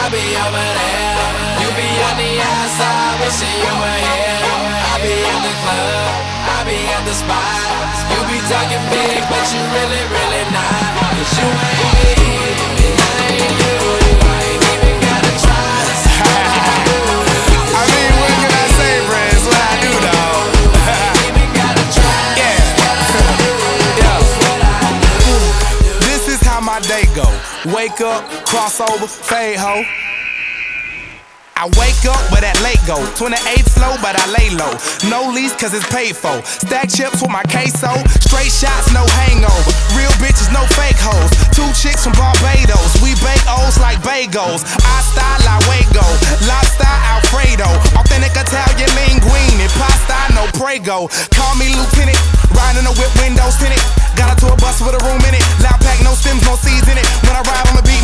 I be over there. You be on the outside, wishing you were here. I be at the club, I be at the spot. You be talking big, but you really, really not. Cause you ain't me, and I ain't you. I ain't even gotta try to see what I do. I mean, what can I say, friends? What I do, dog? I ain't even gotta try to see what I do. What I do. This is how my day go. Wake up, crossover, fade ho. I wake up, but that late go. 28th floor, but I lay low. No lease, cause it's paid for. Stack chips with my queso. Straight shots, no hangover. Real bitches, no fake hoes. 2 chicks from Barbados. We bake O's like bagels. I style like Wago. Lobster Alfredo. Authentic Italian linguine. Pasta, no Prego. Call me Lieutenant. Riding a whip, windows tinted. Got her to a bus with a room in it. Loud pack, no stems, no seeds in it. When I ride